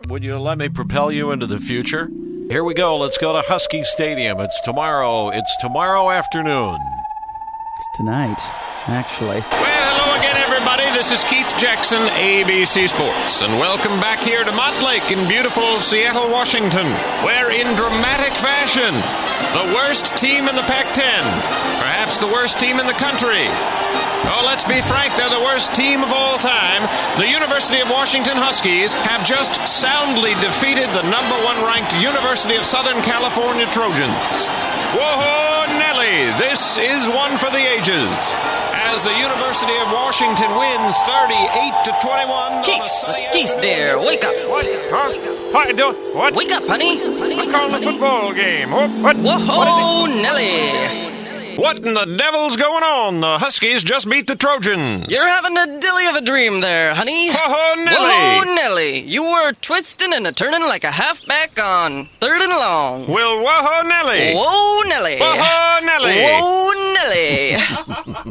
would you let me propel you into the future? Here we go. Let's go to Husky Stadium. It's tomorrow. It's tomorrow afternoon. It's tonight, actually. Well, hello again, everybody. This is Keith Jackson, ABC Sports, and welcome back here to Montlake in beautiful Seattle, Washington, where in dramatic fashion, the worst team in the Pac-10, perhaps the worst team in the country. Oh, let's be frank, they're the worst team of all time. The University of Washington Huskies have just soundly defeated the number one ranked University of Southern California Trojans. Whoa, Nelly, this is one for the ages. As the University of Washington wins 38-21. Keith, dear, wake up. What? Huh? What? What? Wake up, honey. I'm calling a football game. What? Whoa, Nelly. What in the devil's going on? The Huskies just beat the Trojans. You're having a dilly of a dream there, honey. Whoa, Nelly. Whoa, Nelly. You were twisting and a-turning like a halfback on 3rd and long. Well, whoa, Nelly. Whoa, Nelly. Whoa, Nelly. Whoa,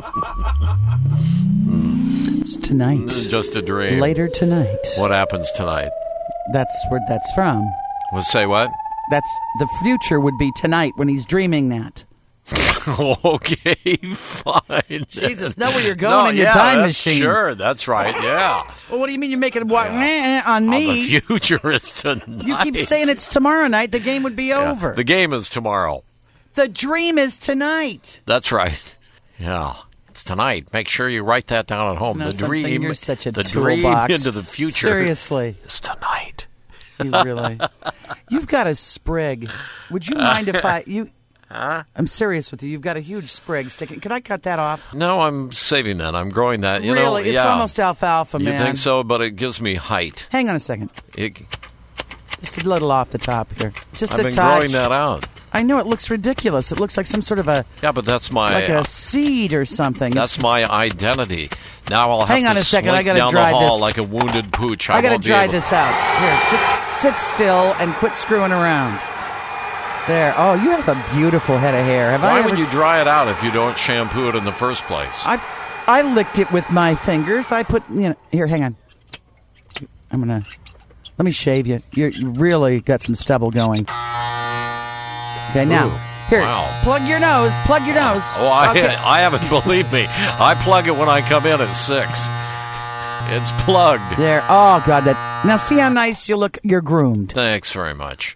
Nelly. It's tonight. This is just a dream. Later tonight. What happens tonight? That's where that's from. Let's say what? That's the future would be tonight when he's dreaming that. Okay, fine. Jesus, know where you're going in your time machine. Sure, that's right, yeah. Well, what do you mean you're making what on me? The future is tonight. You keep saying it's tomorrow night. The game would be over. The game is tomorrow. The dream is tonight. That's right. Yeah, it's tonight. Make sure you write that down at home. You know the dream, you're such a the toolbox. dream into the future. Seriously, is tonight. You really. You've got a sprig. Would you mind if I'm serious with you. You've got a huge sprig sticking. Could I cut that off? No, I'm saving that. I'm growing that. Really? It's almost alfalfa, man. You think so? But it gives me height. Hang on a second. Just a little off the top here. Just I've a been touch. growing that out. I know it looks ridiculous. It looks like some sort of a... Yeah, but that's my... Like a seed or something. That's my identity. Now I'll have hang on to a second. slink I gotta down dry the hall this. like a wounded pooch. I got to dry this out. Here, just sit still and quit screwing around. There. Oh, you have a beautiful head of hair. Why would you dry it out if you don't shampoo it in the first place? I licked it with my fingers. I put, here, hang on. Let me shave you. You really got some stubble going. Okay, now, here, plug your nose. Oh, okay. I haven't, believe me. I plug it when I come in at 6. It's plugged. There. Oh, God. Now, see how nice you look? You're groomed. Thanks very much.